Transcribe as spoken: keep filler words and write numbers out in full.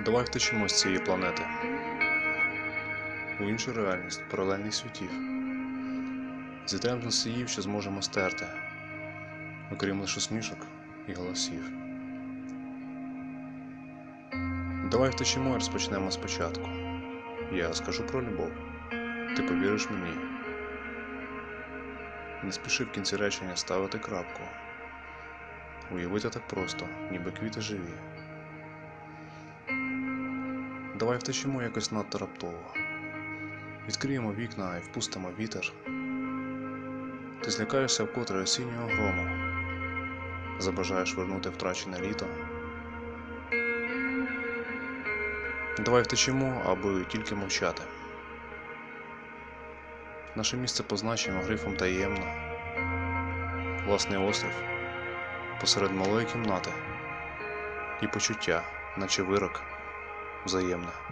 Давай втечемо з цієї планети у іншу реальність паралельних світів. Зітрем з носіїв, що зможемо стерти, окрім лише смішок і голосів. Давай втечемо і розпочнемо спочатку. Я скажу про любов, ти повіриш мені. Не спіши в кінці речення ставити крапку. Уявити так просто, ніби квіти живі. Давай втечемо якось надто раптово. Відкриємо вікна і впустимо вітер. Ти злякаєшся вкотре осіннього грому. Забажаєш вернути втрачене літо. Давай втечемо, аби тільки мовчати. Наше місце позначимо грифом таємно. Власний острів посеред малої кімнати. І почуття, наче вирок, взаємне.